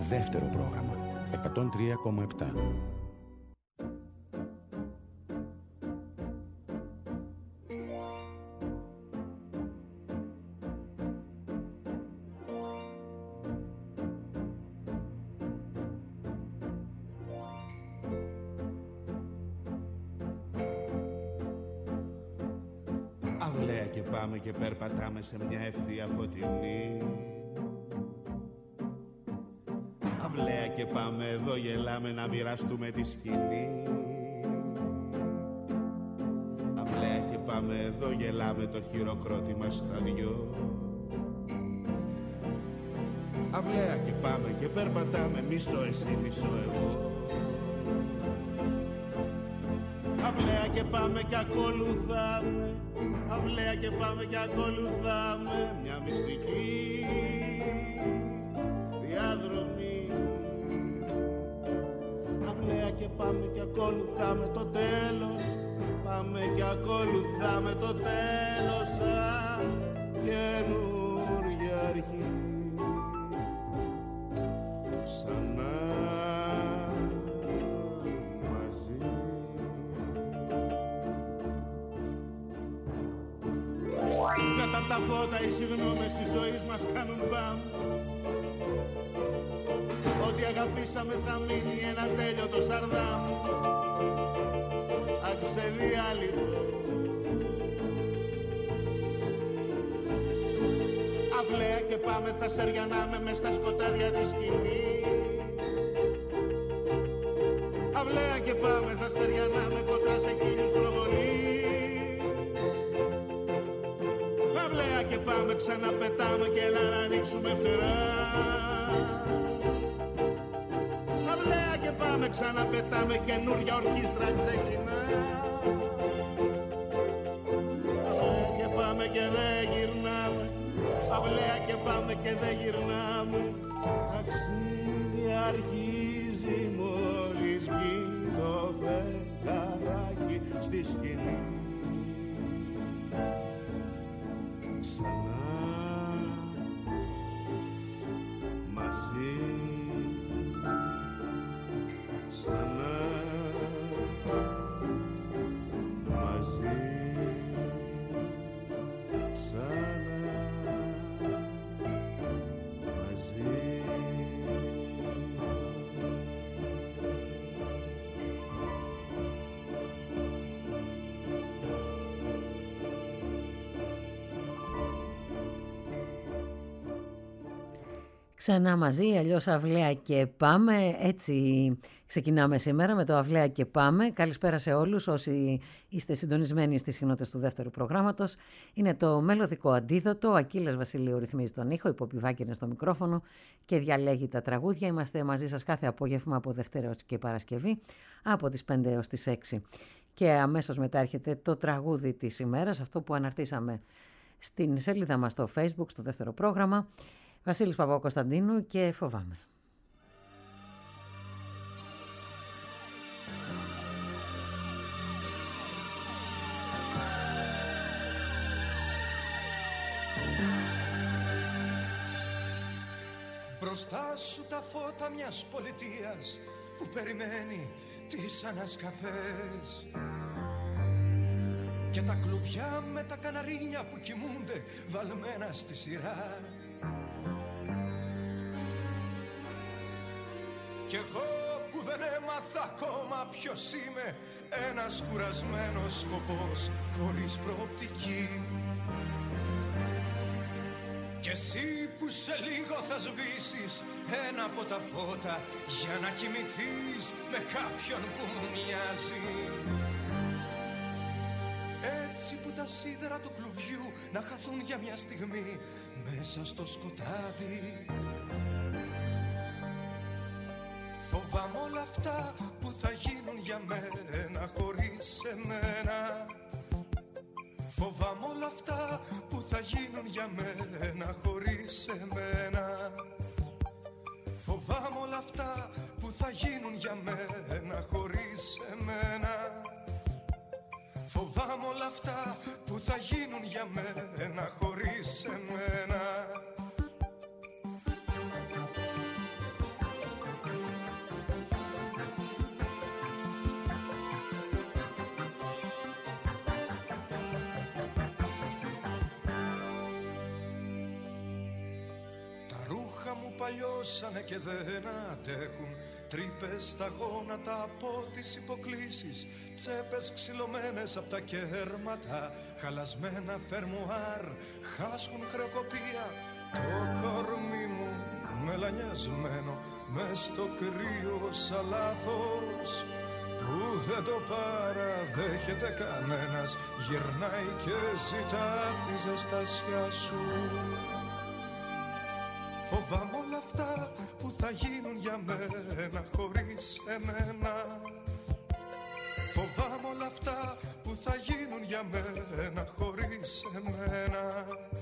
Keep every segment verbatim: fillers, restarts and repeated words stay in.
δεύτερο πρόγραμμα εκατόν τρία κόμμα επτά. Αυλαία και πάμε και περπατάμε σε μια ευθεία φωτεινή. Αυλαία και πάμε εδώ γελάμε να μοιραστούμε τη σκηνή. Αυλαία και πάμε εδώ γελάμε το χειροκρότημα στα δυο. Αυλαία και πάμε και περπατάμε μισό εσύ μισό εγώ. Αυλαία και πάμε και ακολουθάμε. Αυλαία και πάμε και ακολουθάμε μια μυστική διαδρομή. Αυλαία και πάμε και ακολουθάμε το τέλος. Πάμε και ακολουθάμε το τέλος σαν καινούρια αρχή. Ξανά κάτω απ' τα φώτα οι συγγνώμες της ζωής μας κάνουν μπαμ. Ό,τι αγαπήσαμε θα μείνει ένα τέλειωτο σαρδάμ. Αξεδιάλειτο. Αυλαία και πάμε θα σεριανάμε μες στα σκοτάδια της σκηνής. Αυλαία και πάμε θα σεριανάμε κοντρά σε χίλιους προβολής. Αυλαία και πάμε ξαναπετάμε και να ανοίξουμε φτερά. Αυλαία και πάμε ξαναπετάμε καινούρια ορχήστρα ξεκινά. Αυλαία και πάμε και δεν γυρνάμε. Αυλαία και πάμε και δεν γυρνάμε. Ταξίδι αρχίζει μόλις βγει το φεγγαράκι στη σκηνή. Ξανά μαζί, ξανά μαζί, ξανά μαζί. Ξανά μαζί, αλλιώς Αυλαία και πάμε. Έτσι ξεκινάμε σήμερα με το Αυλαία και πάμε. Καλησπέρα σε όλους όσοι είστε συντονισμένοι στις συχνότητες του δεύτερου προγράμματος. Είναι το μελωδικό αντίδοτο. Ο Ακύλας Βασιλείου ρυθμίζει τον ήχο, η Πόπη Βάκη είναι στο μικρόφωνο και διαλέγει τα τραγούδια. Είμαστε μαζί σας κάθε απόγευμα από Δευτέρα έως και Παρασκευή από τις πέντε έως τις έξι. Και αμέσως μετά έρχεται το τραγούδι της ημέρας, αυτό που αναρτήσαμε στην σελίδα μας στο Facebook, στο δεύτερο πρόγραμμα. Βασίλης Παπακοσταντίνου και Φοβάμαι. Μπροστά σου τα φώτα μιας πολιτείας που περιμένει τις ανασκαφές και τα κλουβιά με τα καναρίνια που κοιμούνται βαλμένα στη σειρά. Κι εγώ που δεν έμαθα ακόμα ποιος είμαι, ένας κουρασμένος σκοπός χωρίς προοπτική. Κι εσύ που σε λίγο θα σβήσεις ένα από τα φώτα για να κοιμηθείς με κάποιον που μου μοιάζει. Έτσι που τα σίδερα του κλουβιού να χαθούν για μια στιγμή μέσα στο σκοτάδι. Φοβάμαι όλα αυτά που θα γίνουν για μένα χωρίς εμένα. Φοβάμαι όλα αυτά που θα γίνουν για μένα χωρίς εμένα. Φοβάμαι όλα αυτά που θα γίνουν για μένα χωρίς εμένα. Φοβάμαι όλα αυτά που θα γίνουν για μένα χωρίς εμένα. μου παλιώσανε και δεν αντέχουν. Τρύπες στα γόνατα από τις υποκλίσεις, τσέπες ξυλωμένες από τα κέρματα, χαλασμένα φερμουάρ χάσκουν χρεοκοπία. Το κορμί μου μελανιασμένο μες στο κρύο σαν λάθος, που δεν το παραδέχεται κανένας, γυρνάει και ζητά τη ζεστασιά σου. Φοβάμαι όλα αυτά που θα γίνουν για μένα χωρίς εμένα. Φοβάμαι όλα αυτά που θα γίνουν για μένα χωρίς εμένα.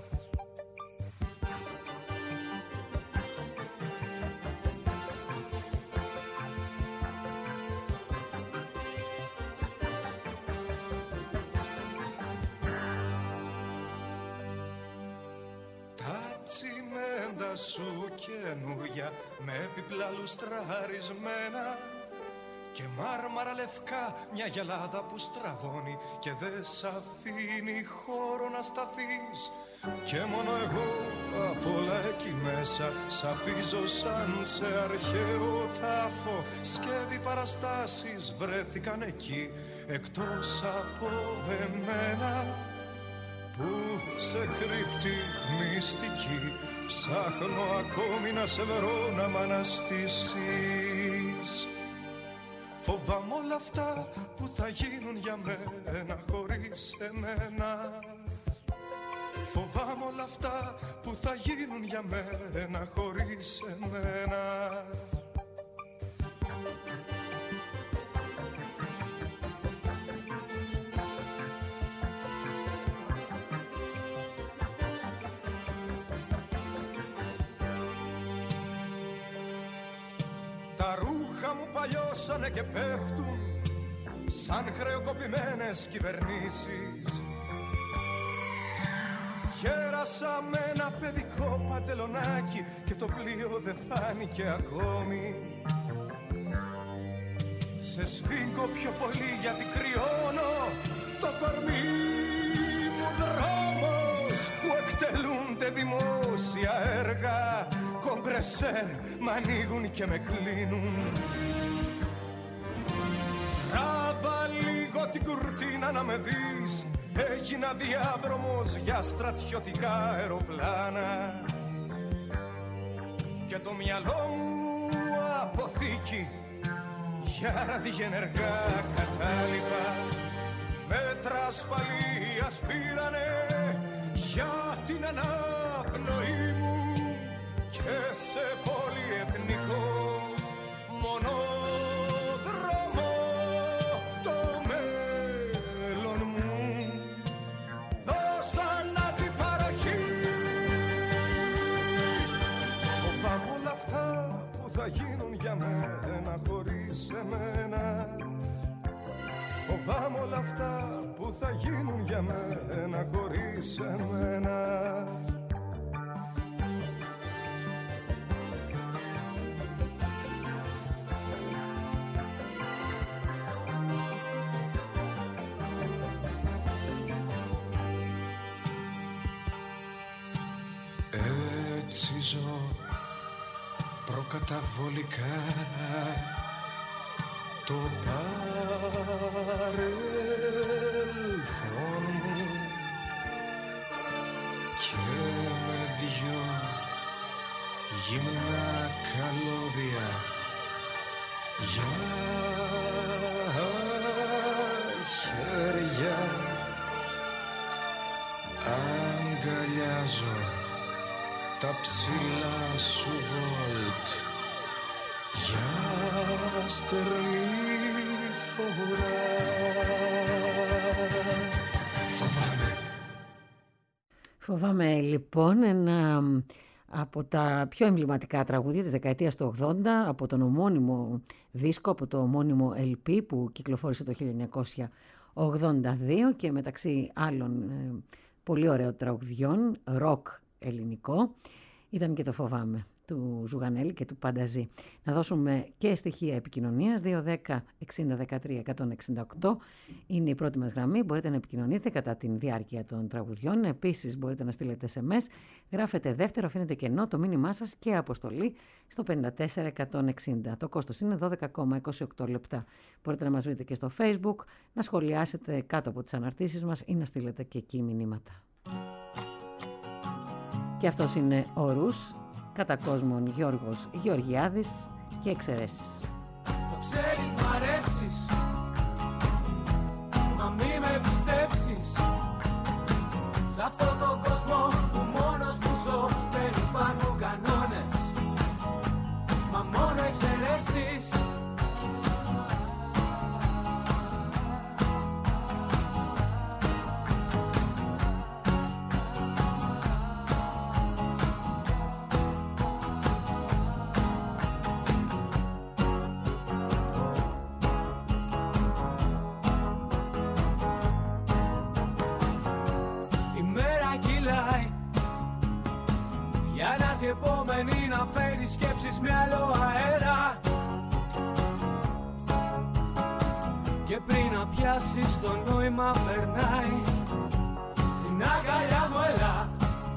Τσιμέντα σου καινούρια με επιπλά λουστραρισμένα και μάρμαρα λευκά, μια γυαλάδα που στραβώνει και δεν σ' αφήνει χώρο να σταθείς. Και μόνο εγώ απ' όλα εκεί μέσα σαπίζω σαν σε αρχαίο τάφο. Σκεύη παραστάσεις βρέθηκαν εκεί εκτός από εμένα, που σε κρύπτει μυστική ψάχνω ακόμη να σε βρω να μ' αναστήσεις. Φοβάμαι όλα αυτά που θα γίνουν για μένα χωρίς εμένα. Φοβάμαι όλα αυτά που θα γίνουν για μένα χωρίς εμένα. Τα ρούχα μου παλιώσανε και πέφτουν σαν χρεοκοπημένες κυβερνήσεις. Γέρασα με ένα παιδικό παντελονάκι και το πλοίο δεν φάνηκε ακόμη. Σε σφίγγω πιο πολύ γιατί κρυώνω το κορμί μου, δρόμος που εκτελούνται δημόσια έργα. Κομπρεσέρ μ' ανοίγουν και με κλείνουν. Τράβα λίγο την κουρτίνα να με δεις. Έγινα διάδρομος για στρατιωτικά αεροπλάνα και το μυαλό μου αποθήκη για ραδιενεργά κατάλοιπα. Μέτρα ασφαλείας πήρανε για την αναπνοή μου και σε πολυεθνικό μονόδρομο το μέλλον μου δώσαν αντιπαροχή. Φοβάμαι όλα αυτά που θα γίνουν για μένα χωρίς εμένα. Φοβάμαι όλα αυτά που θα γίνουν για μένα χωρίς εμένα. Έτσι ζω προκαταβολικά το παρελθόν μου και με δυο γυμνά καλώδια για χέρια αγκαλιάζω τα ψηλά σου βολτ για στερνή φορά. Φοβάμαι. Φοβάμαι λοιπόν ένα από τα πιο εμβληματικά τραγούδια της δεκαετίας του ογδόντα, από τον ομώνυμο δίσκο, από το ομώνυμο ελ πι που κυκλοφόρησε το χίλια εννιακόσια ογδόντα δύο και μεταξύ άλλων ε, πολύ ωραίων τραγουδιών, ροκ ελληνικό, ήταν και το Φοβάμαι. του Ζουγανέλη και του Πανταζή. Να δώσουμε και στοιχεία επικοινωνίας. Δύο δέκα εξήντα δεκατρία εκατόν εξήντα οκτώ είναι η πρώτη μας γραμμή. Μπορείτε να επικοινωνείτε κατά τη διάρκεια των τραγουδιών. Επίσης μπορείτε να στείλετε ες εμ ες. Γράφετε δεύτερο, αφήνετε κενό το μήνυμά σας και αποστολή στο πενήντα τέσσερα εκατόν εξήντα. Το κόστος είναι δώδεκα κόμμα είκοσι οκτώ λεπτά. Μπορείτε να μας βρείτε και στο Facebook, να σχολιάσετε κάτω από τις αναρτήσεις μας ή να στείλετε και εκεί μηνύματα. Και αυτός είναι ο Ρους, κατά κόσμον Γιώργος Γεωργιάδης και εξαιρέσεις. Το ξέρεις μ' αρέσεις, μα μη με πιστέψεις. Σ' αυτόν τον κόσμο που μόνος που ζω δεν υπάρχουν κανόνες, μα μόνο εξαιρέσεις. Επόμενη να φέρει σκέψεις με άλλο αέρα, και πριν να πιάσεις το νόημα περνάει στην αγκαλιά μου, έλα.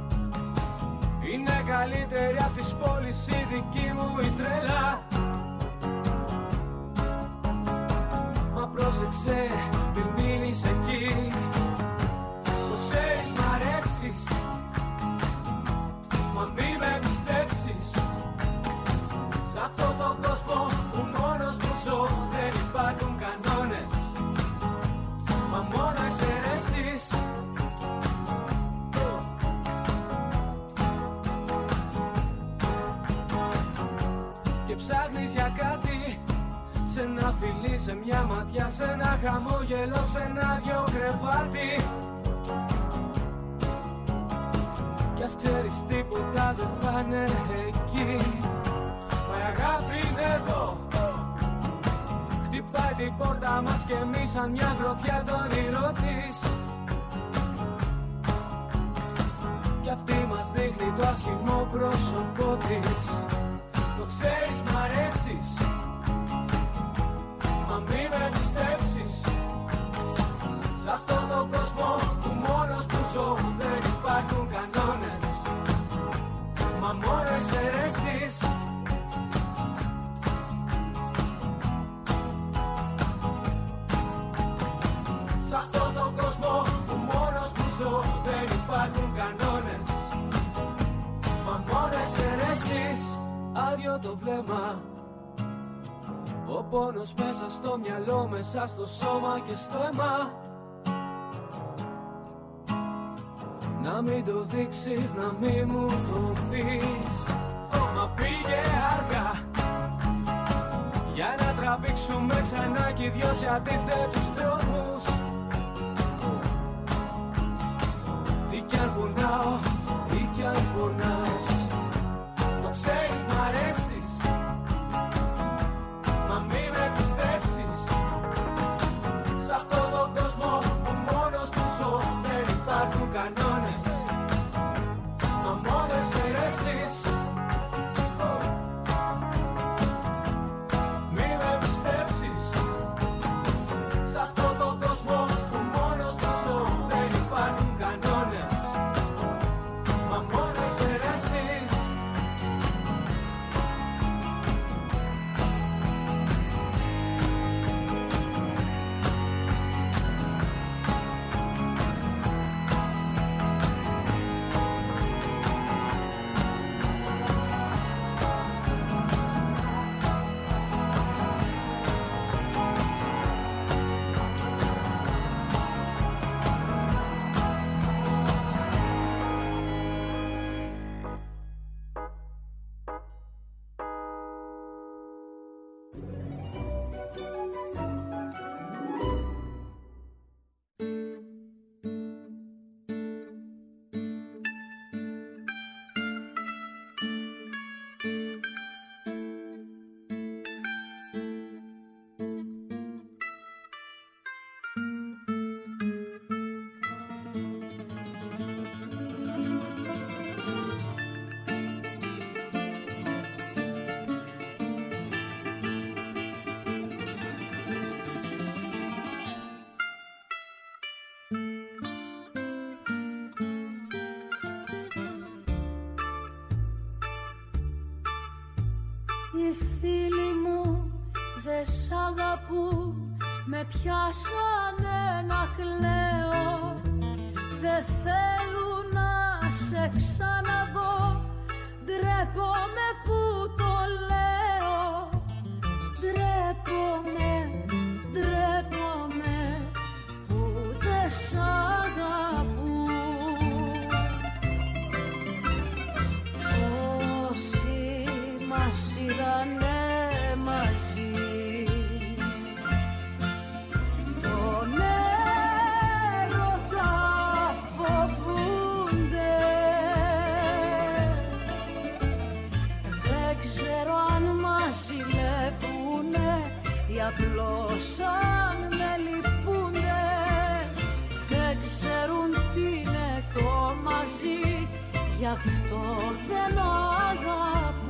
Είναι καλύτερη απ' τις πόλεις η δική μου η τρέλα. Μα πρόσεξε μην μείνεις εκεί, το ξέρεις μ' αρέσεις, μα μη με πιστέψεις. Σ' αυτόν τον κόσμο που μόνος μου ζω δεν υπάρχουν κανόνες, μα μόνο εξαιρέσεις. Και ψάχνεις για κάτι, σε ένα φιλί, σε μια ματιά, σε ένα χαμόγελο, σε ένα δυο κρεβάτι. Κι ας ξέρεις τίποτα δεν θα είναι εκεί, μα η αγάπη είναι εδώ. Χτυπάει την πόρτα μας και εμείς σαν μια γροθιά το όνειρό της, κι αυτή μας δείχνει το άσχημο πρόσωπό της. Το ξέρεις μ' αρέσεις, μα μη με πιστέψεις. Σ' αυτόν τον κόσμο που μόνος που ζω δεν υπάρχουν κανόνες, μα μόνο εξαιρέσεις. Σ' αυτόν τον κόσμο που μόνος που ζω δεν υπάρχουν κανόνες, μα μόνο εξαιρέσεις. Άδειο το βλέμμα, ο πόνος μέσα στο μυαλό, μέσα στο σώμα και στο αίμα. Να μην το δείξεις, να μην μου το πεις, μα πήγε αργά για να τραβήξουμε ξανά κι οι δυο σε αντίθετους δρόμους. Τι κι αν πονάω, τι κι αν πονάς, το ξέρεις μ' αρέσεις, μα μη με πιστέψεις. Σ' αυτόν τον κόσμο που μόνος που ζω δεν υπάρχουν κανόνες, μα μόνο εξαιρέσεις. Μη με πιστέψεις. Σ' αυτόν τον κόσμο που μόνος που ζω δεν υπάρχουν κανόνες, μα μόνο εξαιρέσεις. Οι φίλοι μου δε σ' αγαπούν, με πιάσανε να κλαίω. Δε θέλουν να σε ξαναδώ, ντρέπομαι που το λέω. Ντρέπομαι, ντρέπομαι που δε σ' αγαπούν. Όσοι μας είδανε μαζί, τον έρωτα φοβούνται. Δεν ξέρω αν μας ζηλεύουνε ή απλώς αν με λυπούνται. Δεν ξέρουν τι είναι το μαζί, γι' αυτό δεν αγαπούν.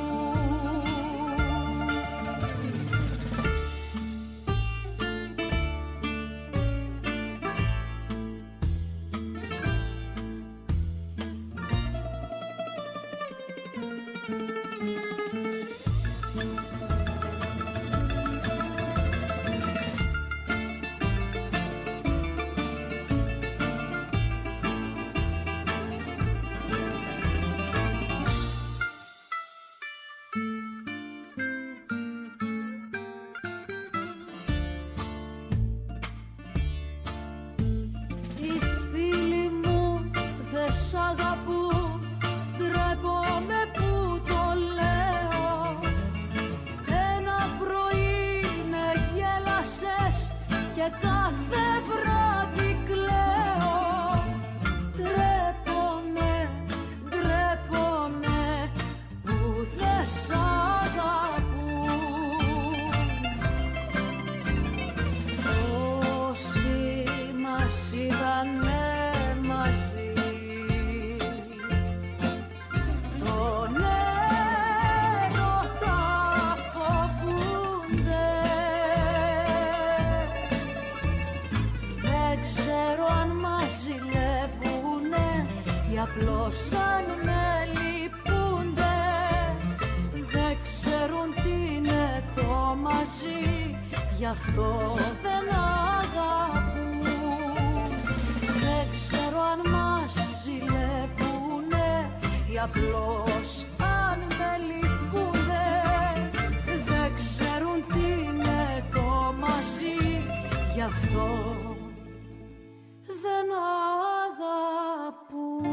Απλώς αν με λυπούνται, δεν ξέρουν τι είναι το μαζί, γι' αυτό δεν αγαπούν. Δεν ξέρω αν μας ζηλεύουνε ή απλώς αν με λυπούνται. Δεν ξέρουν τι είναι το μαζί, γι' αυτό δεν αγαπούν.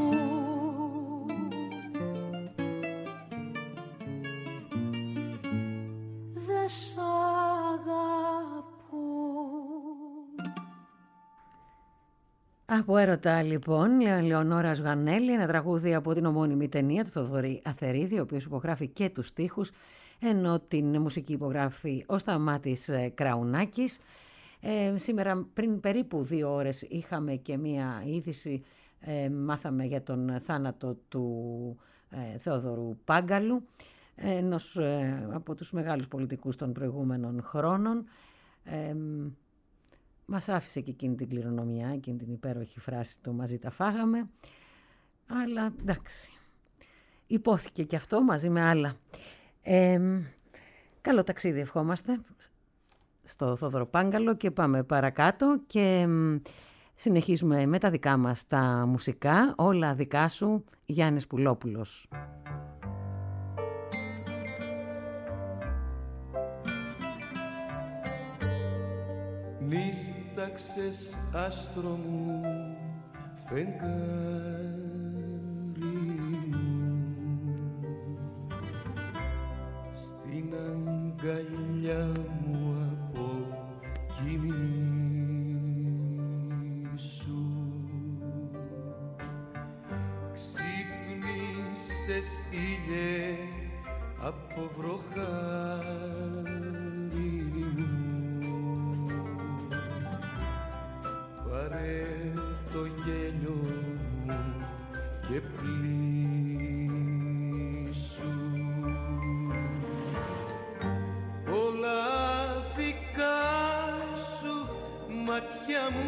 Από έρωτα λοιπόν, Λεωνόρα Ζουγανέλη, ένα τραγούδι από την ομώνυμη ταινία του Θοδωρή Αθερίδη, ο οποίος υπογράφει και τους στίχους, ενώ την μουσική υπογράφει ο Σταμάτης Κραουνάκης. Ε, σήμερα πριν περίπου δύο ώρες είχαμε και μία είδηση, ε, μάθαμε για τον θάνατο του ε, Θεόδωρου Πάγκαλου, ενός ε, από τους μεγάλους πολιτικούς των προηγούμενων χρόνων. Ε, Μας άφησε και εκείνη την κληρονομιά, εκείνη την υπέροχη φράση του «Μαζί τα φάγαμε». Αλλά εντάξει, υπόθηκε και αυτό μαζί με άλλα. Ε, καλό ταξίδι ευχόμαστε στο Θόδωρο Πάγκαλο και πάμε παρακάτω και συνεχίζουμε με τα δικά μας τα μουσικά. Όλα δικά σου, Γιάννης Πουλόπουλος. Νύσταξες άστρο μου, φεγγάρι μου, στην αγκαλιά μου από κοιμήσου. Ξύπνησες ήλιε από βροχάρι μου, πάρε το γέλιο μου και πλήσου. Όλα δικά σου μάτια μου,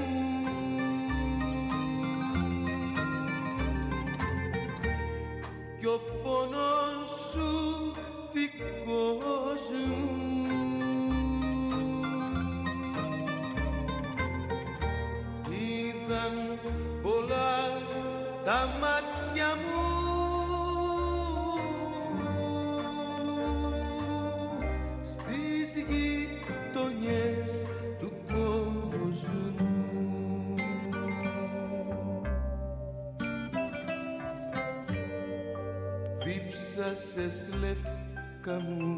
κι ο πόνος σου δικός μου. Είδαν πολλά τα μάτια μου στις γειτονιές του κόσμου. Δίψασες λεύκα μου,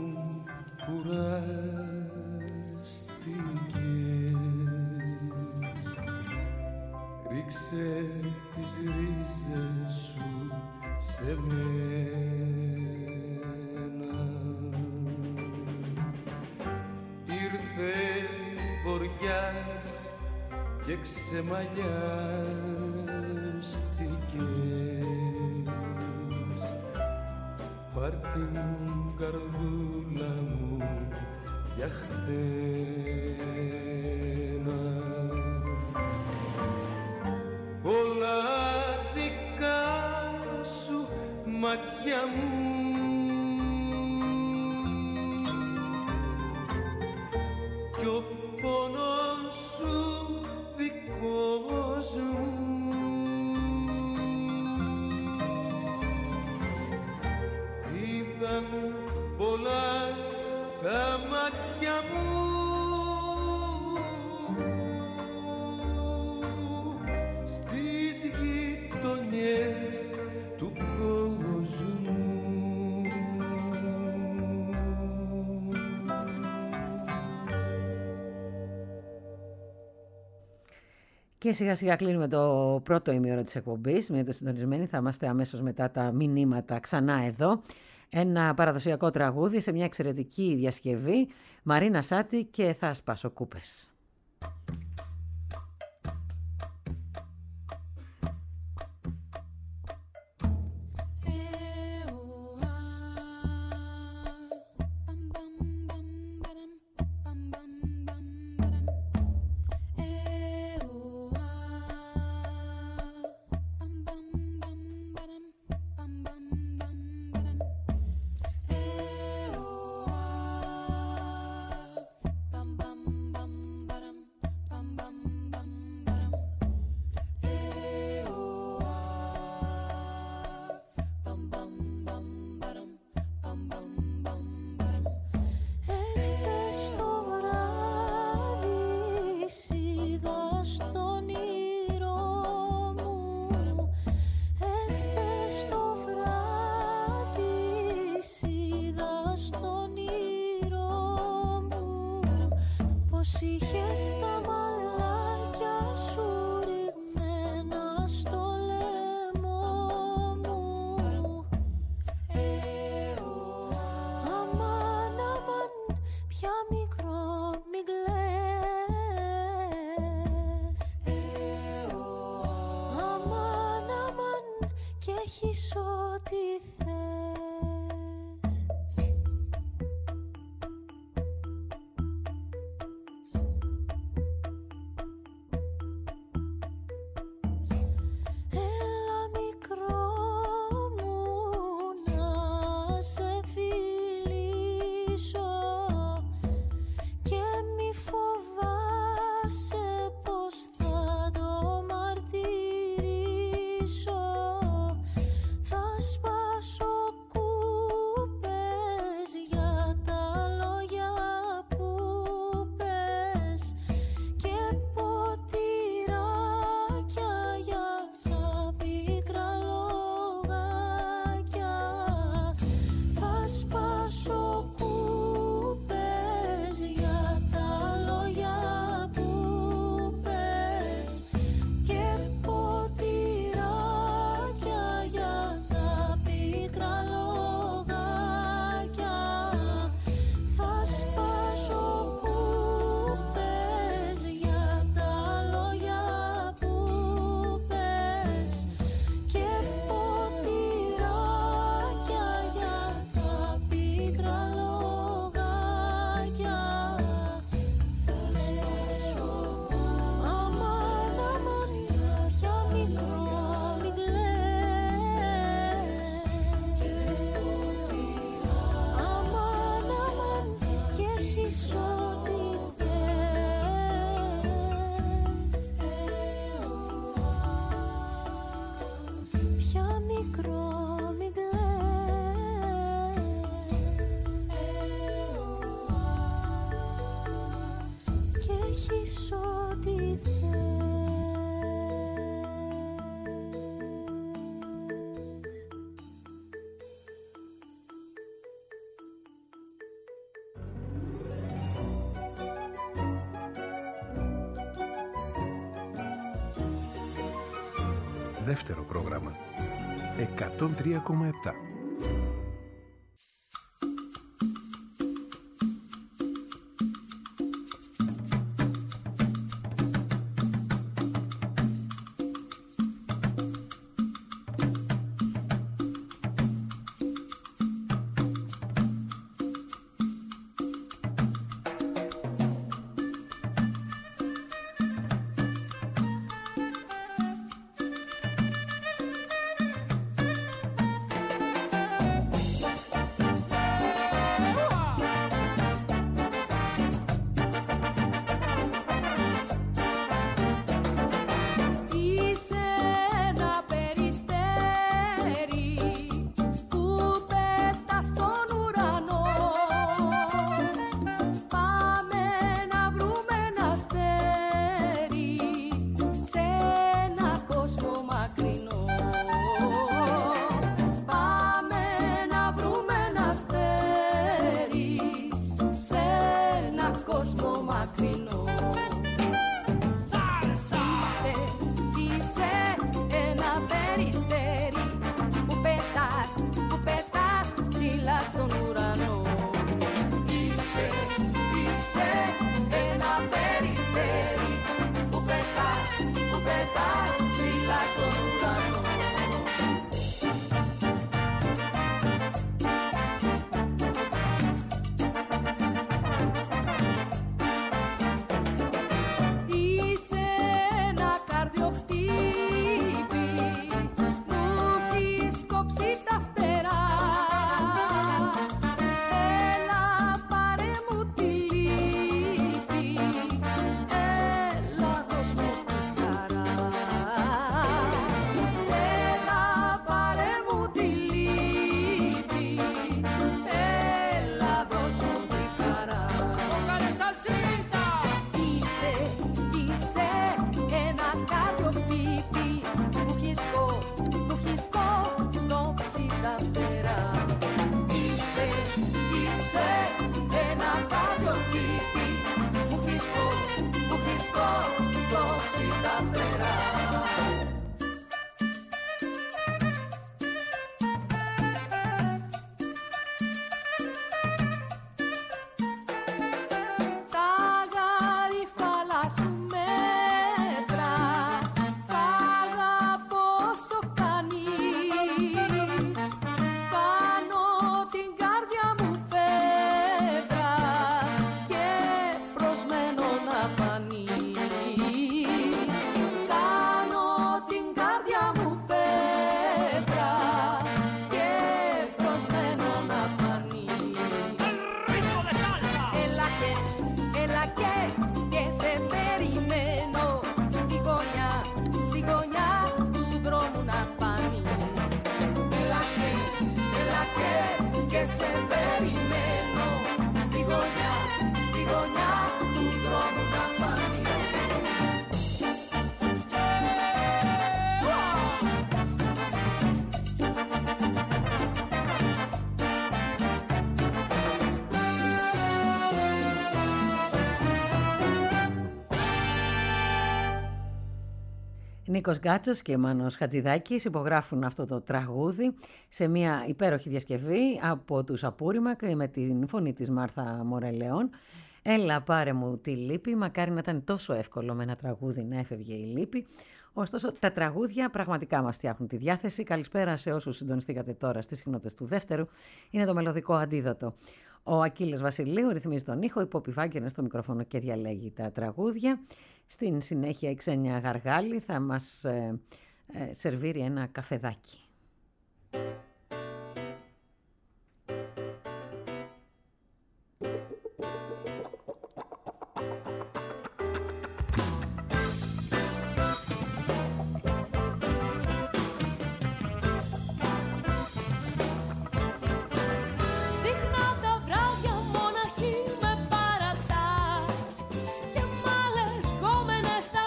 κουράστηκες. Ρίξε τις ρίζες σου σε μένα. Ήρθε βοριάς και ξεμαλιάστηκες. Πάρ' την καρδούλα μου για χτένα. Όλα δικά σου μάτια μου κι ο πόνος σου δικός μου. Είδαν πολλά τα μάτια μου στις γειτονιές του κόσμου. Και σιγά σιγά κλείνουμε το πρώτο ημίωρο της εκπομπής. Μείνετε συντονισμένοι, θα είμαστε αμέσως μετά τα μηνύματα ξανά εδώ. Ένα παραδοσιακό τραγούδι σε μια εξαιρετική διασκευή. Μαρίνα Σάτι και Θα σπάσω κούπες. Bam bam bam δεύτερο πρόγραμμα. εκατόν τρία κόμμα επτά. Νίκος Γκάτσος και Μάνος Χατζηδάκης υπογράφουν αυτό το τραγούδι σε μια υπέροχη διασκευή από τους Απούριμα και με την φωνή της Μάρθα Μορελεών. Έλα πάρε μου τη λύπη, μακάρι να ήταν τόσο εύκολο με ένα τραγούδι να έφευγε η λύπη. Ωστόσο τα τραγούδια πραγματικά μας φτιάχνουν τη διάθεση. Καλησπέρα σε όσους συντονιστήκατε τώρα στις συχνότητες του δεύτερου. Είναι το μελωδικό αντίδοτο. Ο Ακύλες Βασιλείου ρυθμίζει τον ήχο, η Πόπη Βάγκερ στο μικρόφωνο και διαλέγει τα τραγούδια. Στην συνέχεια η Ξένια Γαργάλη θα μας ε, ε, σερβίρει ένα καφεδάκι.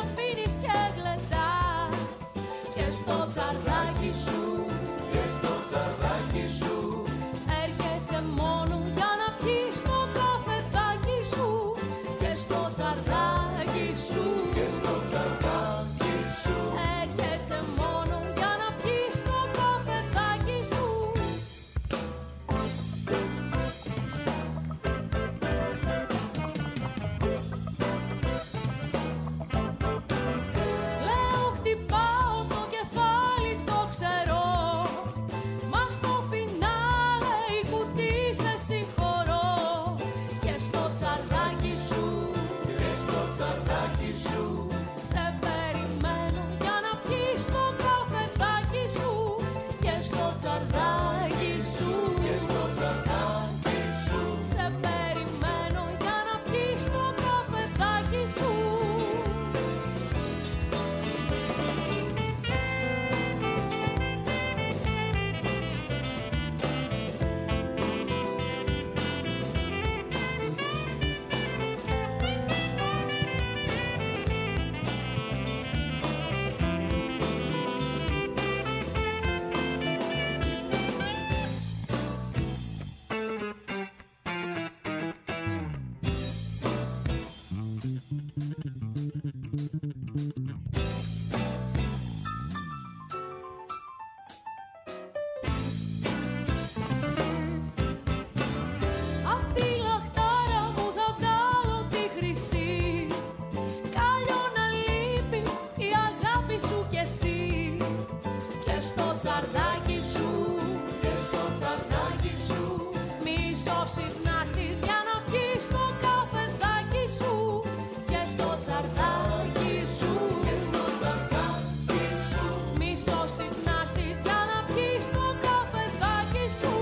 Στο τσαρδάκι σου και στο τσαρδάκι σώσεις να'ρθεις για να πιεις το καφεδάκι σου και στο τσαρτάκι σου, και στο τσαρτάκι σου. Μη σώσεις να'ρθεις για να πιεις το καφεδάκι σου.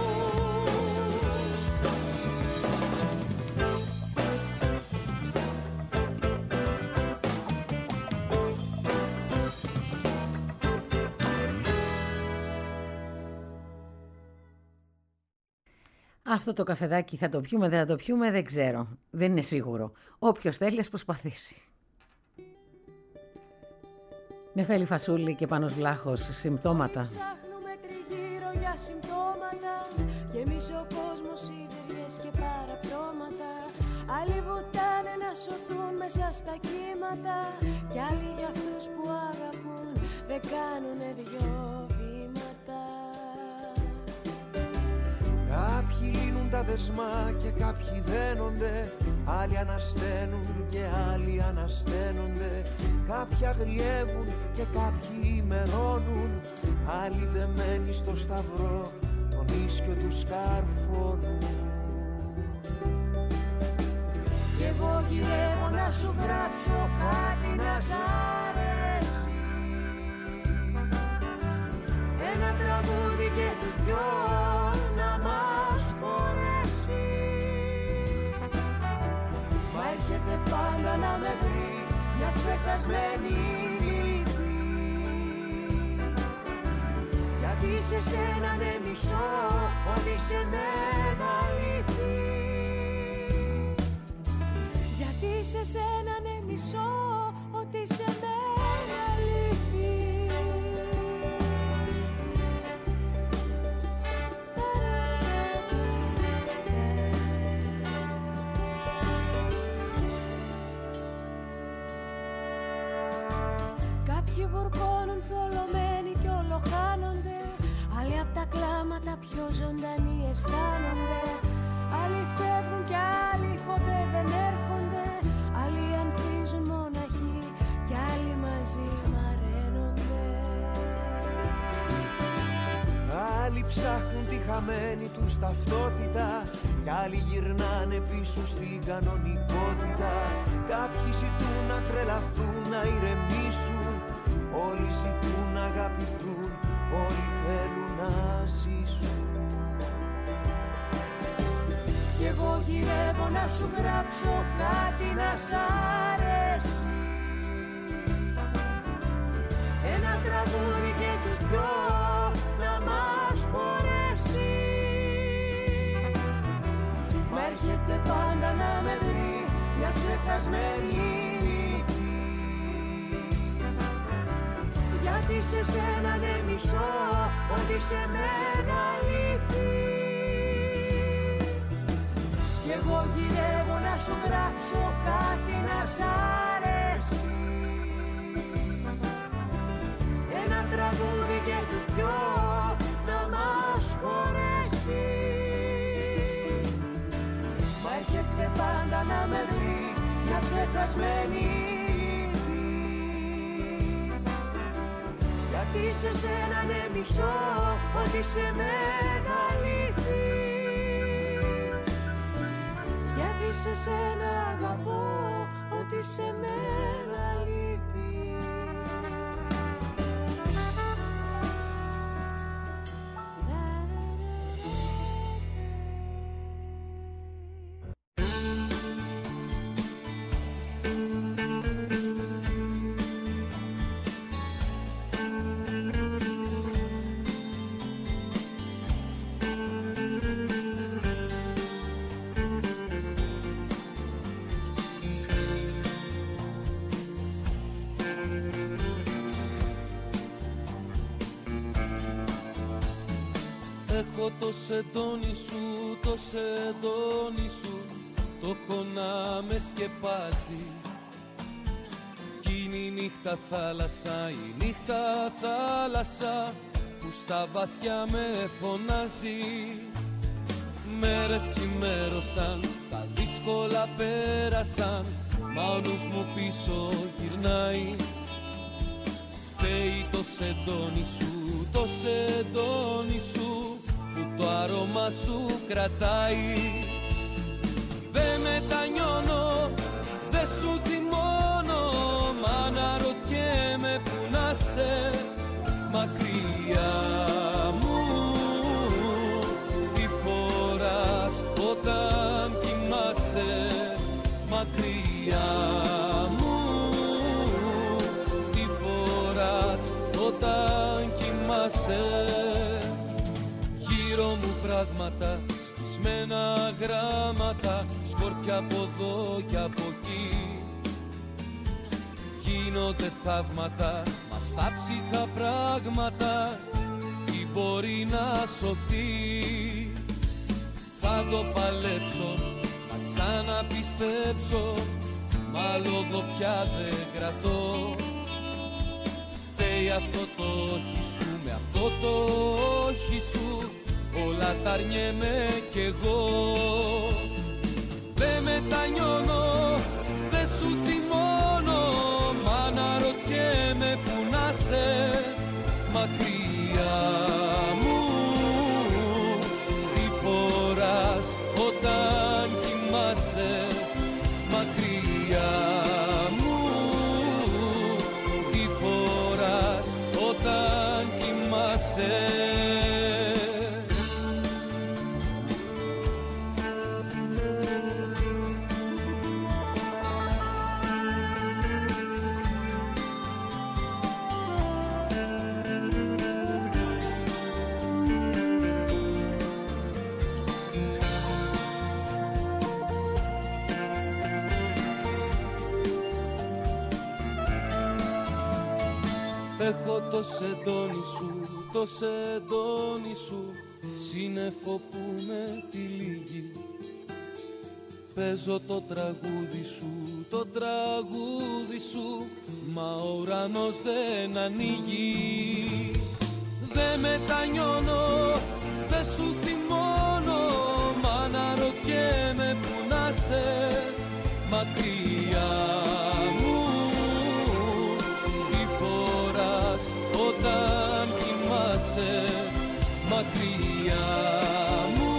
Αυτό το καφεδάκι θα το πιούμε, δεν θα το πιούμε, δεν ξέρω. Δεν είναι σίγουρο. Όποιος θέλει ας προσπαθήσει. Νεφέλη Φασούλη και Πάνος Βλάχος, συμπτώματα. Ψάχνουμε τριγύρω για συμπτώματα. Γεμίσε ο κόσμος σιδεριές και παραπτώματα. Άλλοι βουτάνε να σωθούν μέσα στα κύματα. Κι άλλοι για αυτούς που αγαπούν δεν κάνουνε δυο βήματα. Κάποιοι λύνουν τα δεσμά και κάποιοι δένονται. Άλλοι ανασταίνουν και άλλοι ανασταίνονται. Κάποιοι αγριεύουν και κάποιοι ημερώνουν. Άλλοι δεμένοι στο σταυρό τον ίσκιο τους καρφώνουν. Κι εγώ γυρεύω να σου γράψω κάτι να σ' αρέσει. Ένα τραγούδι και τους δυο να μας χωρέσει. Μα έρχεται πάντα να με βρει μια ξεχασμένη λύπη. Γιατί σε σένα δεν μισώ ότι σε μένα λείπει. Γιατί σε σένα ναι μισώ ότι σε μένα λείπει. Κάποιοι βουρκώνουν θολωμένοι κι ολοχάνονται. Άλλοι απ' τα κλάματα πιο ζωντανοί αισθάνονται. Άλλοι φεύγουν κι άλλοι ποτέ δεν έρχονται. Άλλοι ανθίζουν μοναχοί κι άλλοι μαζί μαραίνονται. Άλλοι ψάχνουν τη χαμένη τους ταυτότητα κι άλλοι γυρνάνε πίσω στην κανονικότητα. Κάποιοι ζητούν να τρελαθούν, να ηρεμήσουν. Όλοι ζητούν να αγαπηθούν, όλοι θέλουν να ζήσουν. Κι εγώ γυρεύω να σου γράψω κάτι να σ' αρέσει. Ένα τραγούδι και τους δυο να μας χωρέσει. Μα έρχεται πάντα να με βρει μια ξεχασμένη λύπη. Γιατί σε σένα δεν μισώ ότι σε μένα λείπει. Κι εγώ γυρεύω να σου γράψω κάτι να σ' αρέσει. Ένα τραγούδι και τους δυο να μας χωρέσει. Μα έρχεται πάντα να με βρει μια ξεχασμένη λύπη. Γιατί σε σένα δεν μισώ ότι σε μένα λείπει. Γιατί σε σένα αγαπώ ότι σε μένα λείπει. Έχω το σεντόνι σου, το σεντόνι σου, το έχω να με σκεπάζει. Κι είναι η νύχτα θάλασσα, η νύχτα θάλασσα που στα βαθιά με φωνάζει. Μέρες ξημέρωσαν, τα δύσκολα πέρασαν, μα ο νους μου πίσω γυρνάει. Φταίει το σεντόνι σου, το σεντόνι σου, που το άρωμα σου κρατάει. Δε μετανιώνω, δε σου θυμώνω, μα αναρωτιέμαι που να σε μακριά μου. Τι φοράς όταν κοιμάσαι μακριά μου, τι φοράς όταν κοιμάσαι. Γύρω μου πράγματα, σκισμένα γράμματα, σκόρπια από εδώ και από εκεί. Γίνονται θαύματα, μα στα ψυχα πράγματα τι μπορεί να σωθεί. Θα το παλέψω, να ξαναπιστέψω, μα λόγω πια δεν κρατώ. Φταίει αυτό το όχι σου, με αυτό το όχι σου όλα τα αρνιέμαι κι εγώ. Δε μετανιώνω, δε σου θυμώνω, μα αναρωτιέμαι που να σε μακριά μου. Τι φοράς όταν κοιμάσαι μακριά μου, τι φοράς όταν κοιμάσαι. Έχω το σεντόνι σου, το σεντόνι σου, σύννεφο που με τυλίγει. Παίζω το τραγούδι σου, το τραγούδι σου, μα ο ουρανός δεν ανοίγει. Δε μετανιώνω, δε σου θυμώνω, μα αναρωτιέμαι που να σε μακριά μου. Όταν κοιμάσαι μακριά μου,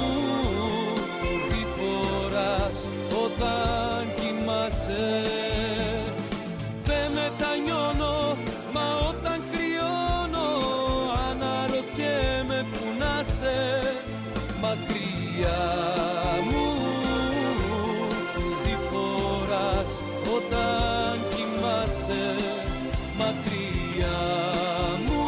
τι φοράς όταν κοιμάσαι. Δε μετανιώνω, μα όταν κρυώνω αναρωτιέμαι που να σε μακριά μου. Τι φοράς όταν κοιμάσαι μακριά μου,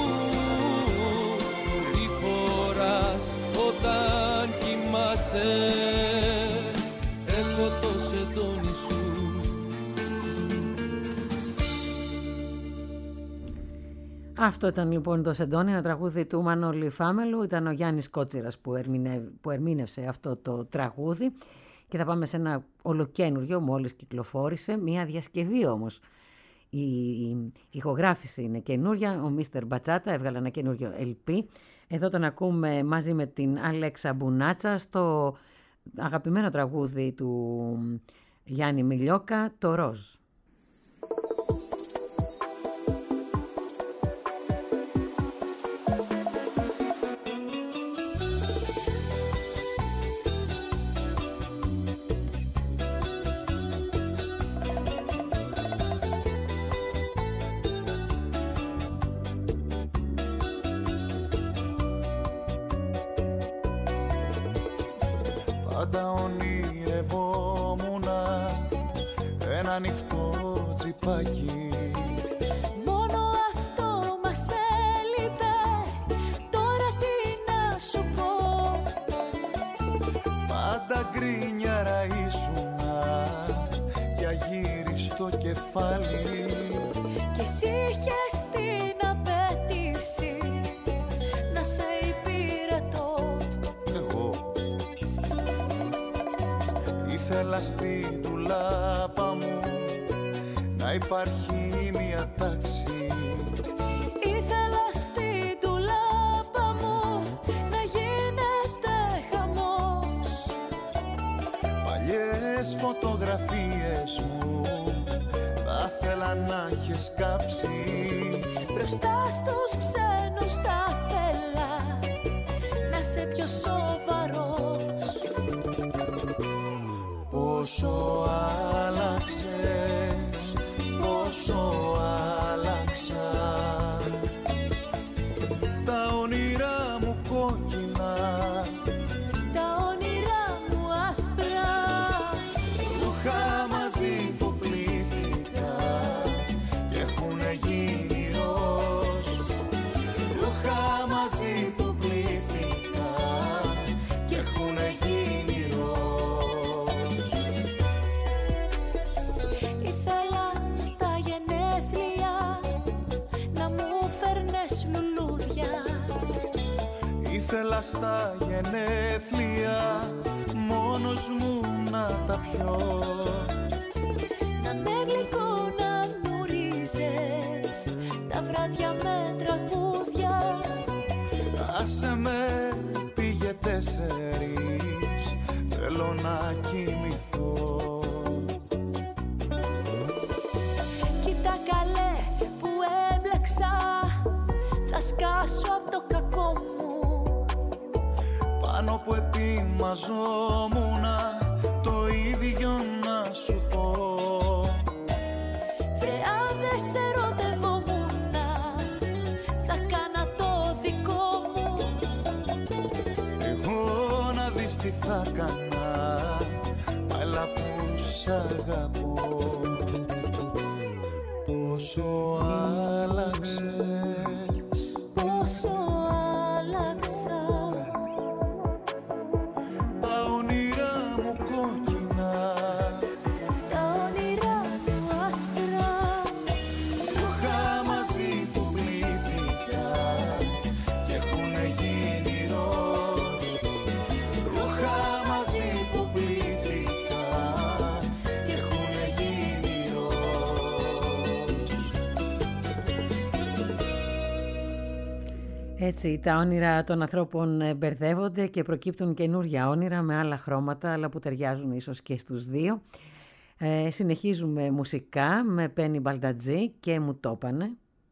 τι φοράς όταν κοιμάσαι. Έχω το σεντόνι σου. Αυτό ήταν λοιπόν το σεντόνι, ένα τραγούδι του Μανώλη Φάμελου. Ήταν ο Γιάννης Κότσιρας που, ερμηνε... που ερμήνευσε αυτό το τραγούδι. Και θα πάμε σε ένα ολοκένουργιο, μόλις κυκλοφόρησε, μια διασκευή όμως. Η ηχογράφηση είναι καινούρια, ο Μίστερ Μπατσάτα έβγαλε ένα καινούριο ελ πι. Εδώ τον ακούμε μαζί με την Αλέξα Μπουνάτσα στο αγαπημένο τραγούδι του Γιάννη Μιλιόκα, το Ροζ. Πάντα ονειρευόμουνα ένα ανοιχτό τσιπάκι. Μόνο αυτό μας έλειπε, τώρα τι να σου πω. Πάντα γκρίνιαρα ήσουνα για γύριστο κεφάλι. Κι εσύ είχες την απέτηση να σε υπηρετώ. Εγώ ήθελα στη ντουλάπα μου να υπάρχει μια τάξη. Ήθελα στη ντουλάπα μου να γίνεται χαμός. Παλιές φωτογραφίες μου θα ήθελα να έχεις κάψει. Μπροστά στους ξένους θα θέλα να σε είσαι πιο σοβαρός. Πόσο άλλαξες, πόσο άλλαξα. Τα όνειρά μου κόκκινα, τα όνειρά μου άσπρα. Ρούχα μαζί που πλήθηκα και έχουνε γίνει ροζ. Ρούχα μαζί που πλήθηκα και έχουνε γίνει ροζ. Ήθελα στα γενέθλια να μου φέρνες λουλούδια. Ήθελα στα γενέθλια μόνος μου να τα πιω. Να με γλυκό να νουρίζες τα βράδια με τραγούδια. Άσε με, πήγε τέσσερις, θέλω να κοιμηθώ. Κοίτα καλέ που έμπλεξα, θα σκάσω απ' το κακό μου. Πάνω που ετοιμαζόμουνα το ίδιο να σου πω. Βρε αν δεν σε ερωτευόμουνα, θα κάνα το δικό μου. Εγώ να δεις τι θα κάνα, μα έλα που σ' αγαπώ. Πόσο άλλαξες, πόσο άλλαξα. τα όνειρά μου κόκκινα, τα όνειρά μου άσπρα. ρούχα μαζί που πλήθηκα και έχουνε γίνει ροζ. Ρούχα μαζί που πλήθηκα και έχουνε γίνει ροζ. Έτσι, τα όνειρα των ανθρώπων μπερδεύονται και προκύπτουν καινούρια όνειρα με άλλα χρώματα, αλλά που ταιριάζουν ίσως και στους δύο. Ε, συνεχίζουμε μουσικά με Πένι Μπαλτατζή και Μου το πάνε.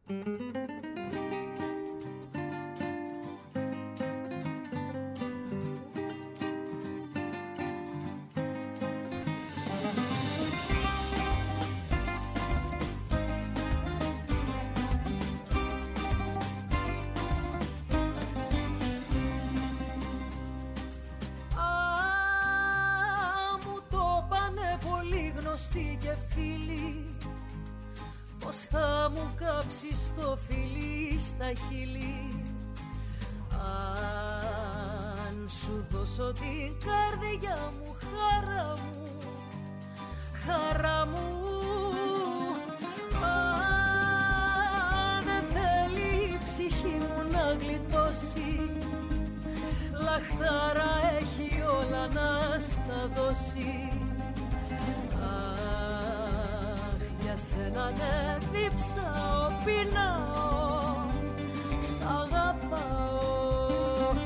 Και φίλοι, πως θα μου κάψεις το φιλί στα χείλη. Αν σου δώσω την καρδιά μου, χαρά μου, χαρά μου. Αν δεν θέλει η ψυχή μου να γλιτώσει, λαχτάρα έχει όλα να στα δώσει. Για σένα ναι διψάω, πεινάω, σ' αγαπάω.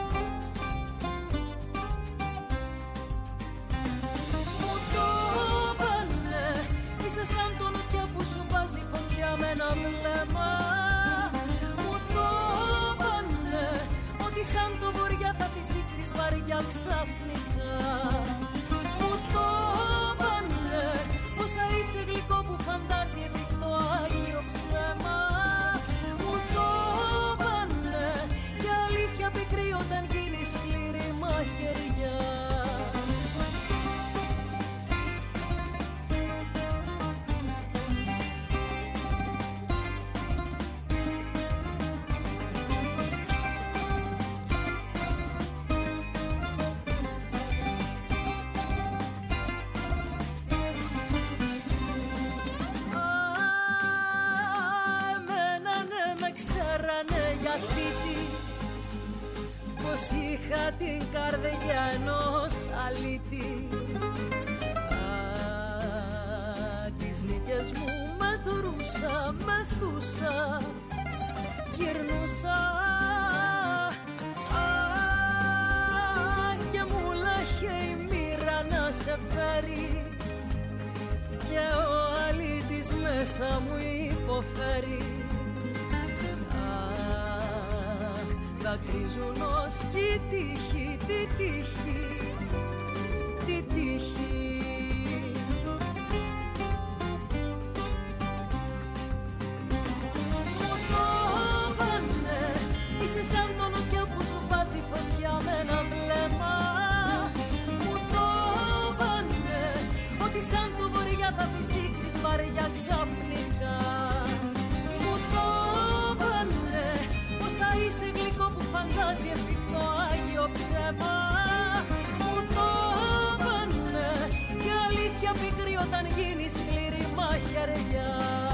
Μου το πάνε, είσαι σαν το νοτιά που σου βάζει φωτιά με ένα βλέμμα. Μου το πάνε, ότι σαν το βοριά θα φυσήξεις βαριά ξαφνικά. Μου το πάνε, πως θα είσαι γλυκό που φαντάζει εφικτό άγιο ψέμα. Μου το πάνε, και αλήθεια πικρή όταν γίνει σκληρή μαχαιριά. Πως είχα την καρδιά ενός αλήτη. Α, τις νίκες μου μετρούσα, μεθούσα, γυρνούσα. Α, και μου λάχε η μοίρα να σε φέρει, και ο αλήτης μέσα μου υποφέρει. δακρύζουν ως κι τύχη, τι τύχη, τι τύχη. Μου το πάνε, είσαι σαν το νοτιό που σου βάζει φωτιά με ένα βλέμμα. Μου το πάνε, ότι σαν το βορειά θα φυσήξεις βαριά ξαφνικά. Μου το πάνε, πως θα είσαι γλυκό που φαντάζει εφικτό άγιο ψέμα. Μου το πάνε, και αλήθεια πικρή όταν γίνει σκληρή μαχαιριά.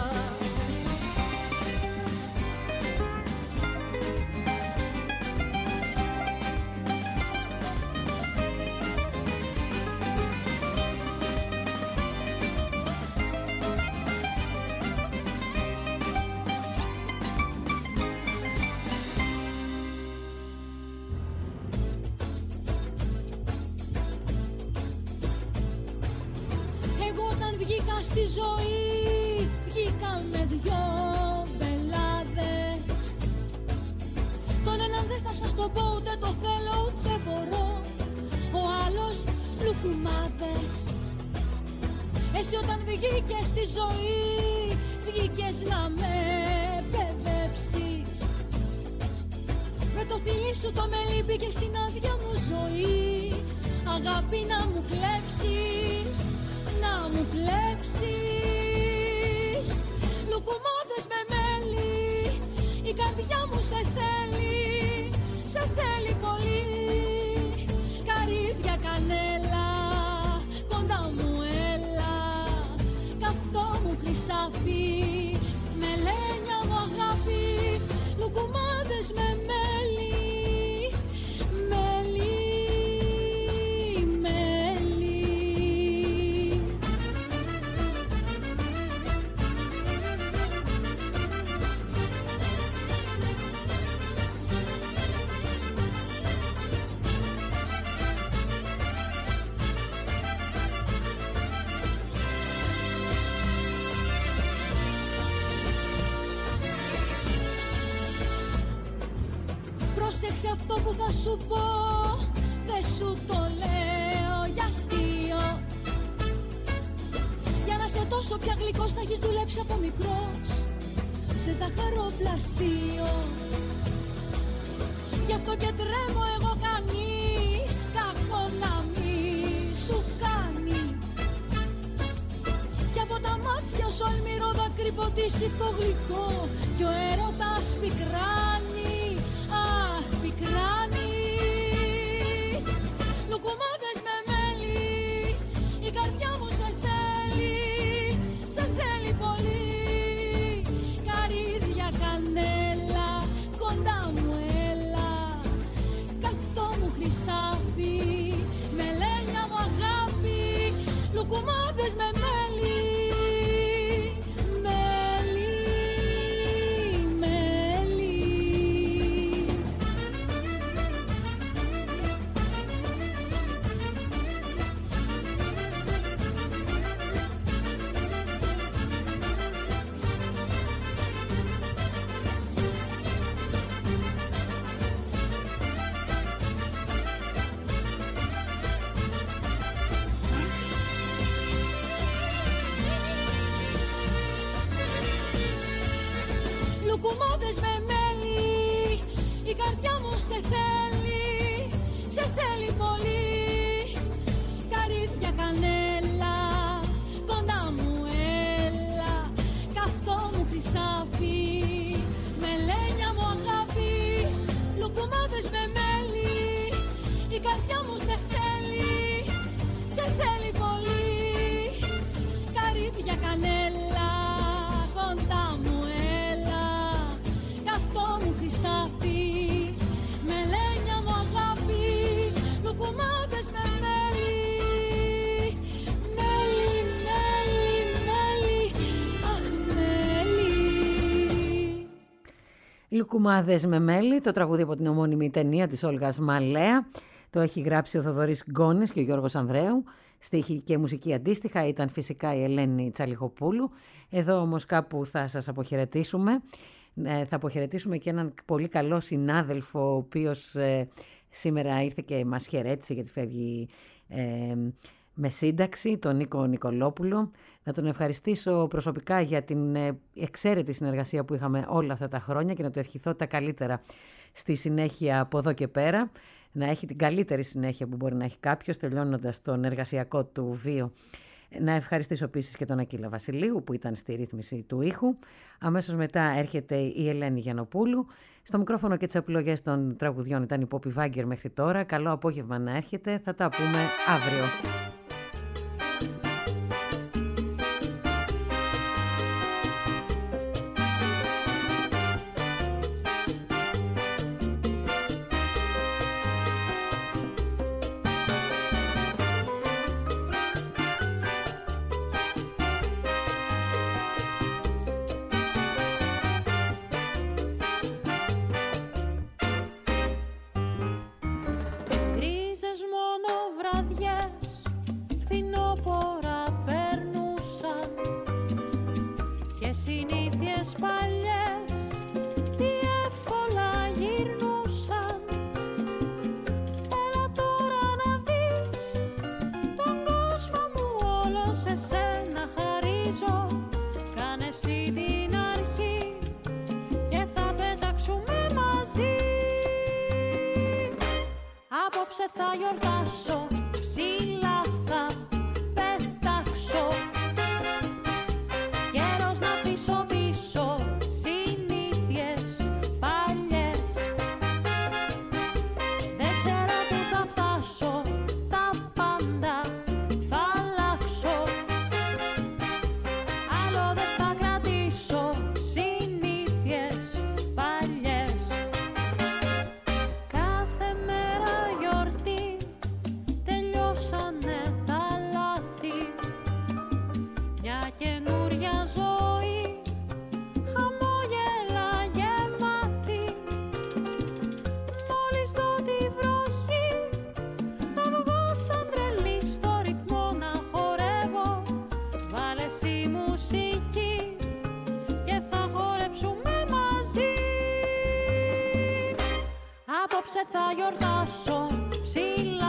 Στη ζωή βγήκα με δυο μπελάδες. Τον έναν δεν θα σας το πω, ούτε το θέλω ούτε μπορώ. Ο άλλος λουκουμάδες. Εσύ όταν βγήκες στη ζωή βγήκες να με παιδέψεις. Με το φιλί σου το μελί μπήκες στην άδεια μου ζωή. Αγάπη να μου κλέψεις, να μου κλέψεις. Λουκουμάδες με μέλι, η καρδιά μου σε θέλει, σε θέλει πολύ. Καρύδια κανέλα, κοντά μου έλα. Καυτό μου χρυσάφι, μελένια μου αγάπη. Λουκουμάδες με μέλι, μέλι. Πρόσεξε αυτό που θα σου πω, δεν σου το λέω για αστείο. Για να σε τόσο πια γλυκός θα έχεις δουλέψει από μικρός σε ζαχαροπλαστείο. Γι' αυτό και τρέμω εγώ, κανείς κακό να μη σου κάνει. Και από τα μάτια σου αλμυρό δάκρυ ποτίσει το γλυκό κι ο έρωτας πικράνει. Αχ, πικράνει. Λουκουμάδες με μέλι, η καρδιά μου σε θέλει, σε θέλει πολύ. Καρύδια κανέλα, κοντά μου έλα. Καυτό μου χρυσάφι, μελένια μου αγάπη. Λουκουμάδες με μέλι. Λουκουμάδες με μέλι, η καρδιά μου σε θέλει, σε θέλει πολύ. Καρύδια κανέλα, κοντά μου έλα. Καυτό μου χρυσάφι, μελένια μου αγάπη. Λουκουμάδες με μέλι, η καρδιά μου σε θέλει, σε θέλει πολύ. Καρύδια κανέλα, κοντά μου έλα. Καυτό μου χρυσάφι, μελένια μου αγάπη. Λουκουμάδες με μέλι, μέλι, μέλι, μέλι. Αχ, μέλι. Λουκουμάδες με μέλι, το τραγούδι από την ομώνυμη ταινία της Όλγας Μαλέα. Το έχει γράψει ο Θοδωρής Γκόνης και ο Γιώργος Ανδρέου. Στίχη και μουσική αντίστοιχα ήταν φυσικά η Ελένη Τσαλιχοπούλου. Εδώ όμως κάπου θα σας αποχαιρετήσουμε Ε, θα αποχαιρετήσουμε και έναν πολύ καλό συνάδελφο, ο οποίος ε, σήμερα ήρθε και μας χαιρέτησε γιατί φεύγει ε, με σύνταξη, τον Νίκο Νικολόπουλο. Να τον ευχαριστήσω προσωπικά για την ε, εξαίρετη συνεργασία που είχαμε όλα αυτά τα χρόνια και να του ευχηθώ τα καλύτερα στη συνέχεια από εδώ και πέρα. Να έχει την καλύτερη συνέχεια που μπορεί να έχει κάποιος τελειώνοντας τον εργασιακό του βίο. Να ευχαριστήσω επίσης και τον Ακύλα Βασιλείου που ήταν στη ρύθμιση του ήχου. Αμέσως μετά έρχεται η Ελένη Γιαννοπούλου. Στο μικρόφωνο και τις επιλογές των τραγουδιών ήταν η Πόπη Βάγκερ μέχρι τώρα. Καλό απόγευμα να έρχεται. Θα τα πούμε αύριο. Θα γιορτάσω, ψηλά θα πετάξω. Καιρός να αφήσω πίσω συνήθειες παλιές. Δεν ξέρω που θα φτάσω, τα πάντα θα αλλάξω. Άλλο δεν θα κρατήσω συνήθειες παλιές. Κάθε μέρα γιορτή τελειώσανε τα λάθη. Μια καινούρια ζωή, χαμόγελα γεμάτη. Μόλις δω τη βροχή, θα βγω σαν τρελή στο ρυθμό να χορεύω. Βάλε εσύ μουσική και θα χορέψουμε μαζί. Απόψε θα γιορτάσω ψηλά.